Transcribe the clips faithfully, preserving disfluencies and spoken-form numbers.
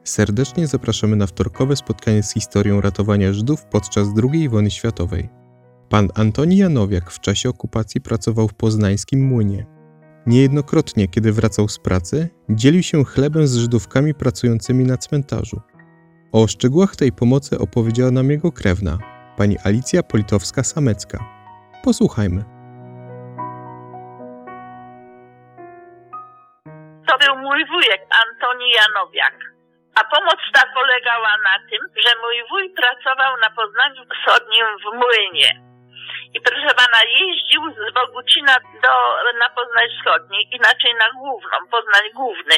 Serdecznie zapraszamy na wtorkowe spotkanie z historią ratowania Żydów podczas drugiej wojny światowej. Pan Antoni Janowiak w czasie okupacji pracował w poznańskim Młynie. Niejednokrotnie, kiedy wracał z pracy, dzielił się chlebem z Żydówkami pracującymi na cmentarzu. O szczegółach tej pomocy opowiedziała nam jego krewna, pani Alicja Politowska-Samecka. Posłuchajmy. To był mój wujek, Antoni Janowiak. A pomoc ta polegała na tym, że mój wuj pracował na Poznaniu Wschodnim w Młynie. I proszę pana, jeździł z Bogucina do, na Poznań Wschodni, inaczej na Główną, Poznań Główny.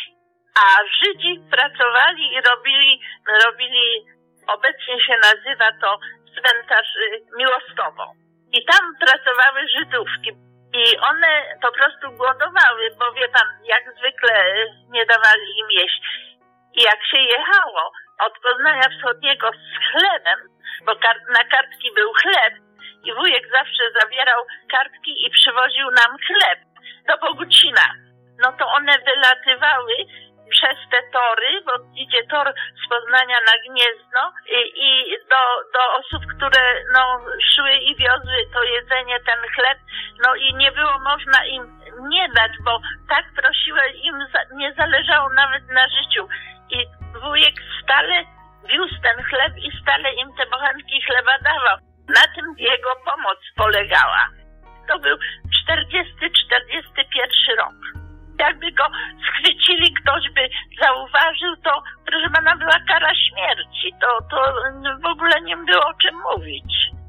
A Żydzi pracowali i robili, robili, obecnie się nazywa to cmentarz Miłostowo. I tam pracowały Żydówki. I one po prostu głodowały, bo wie pan, jak zwykle nie dawali im jeść. I jak się jechało od Poznania Wschodniego z chlebem, bo kart- na kartki był chleb i wujek zawsze zabierał kartki i przywoził nam chleb do Bogucina, no to one wylatywały przez te tory, bo idzie tor z Poznania na Gniezno i, i do, do osób, które no, szły i wiozły to jedzenie, ten chleb, no i nie było można im nie dać, bo tak prosiły, im za, nie zależało nawet na życiu. I wujek stale wiózł ten chleb i stale im te bochenki chleba dawał. Na tym jego pomoc polegała. To był czterdziesty czterdziesty pierwszy rok. Jakby go schwycili, ktoś by zauważył, to proszę pana, była kara śmierci. To, to w ogóle nie było o czym mówić.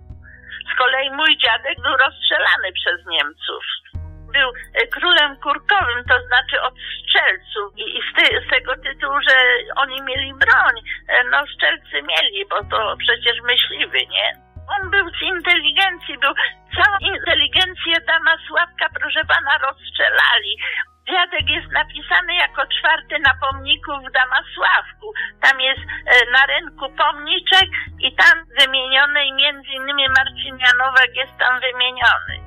Z kolei mój dziadek był rozstrzelany przez Niemców. Był królem kurkowym, to znaczy od strzelców i, i z, ty, z tego tytułu, że oni mieli broń, no strzelcy mieli, bo to przecież myśliwy, nie? On był z inteligencji, był całą inteligencję Damasławka, proszę pana, rozstrzelali. Dziadek jest napisany jako czwarty na pomniku w Damasławku. Tam jest na rynku pomniczek i tam wymieniony i między innymi Marcin Janowek jest tam wymieniony.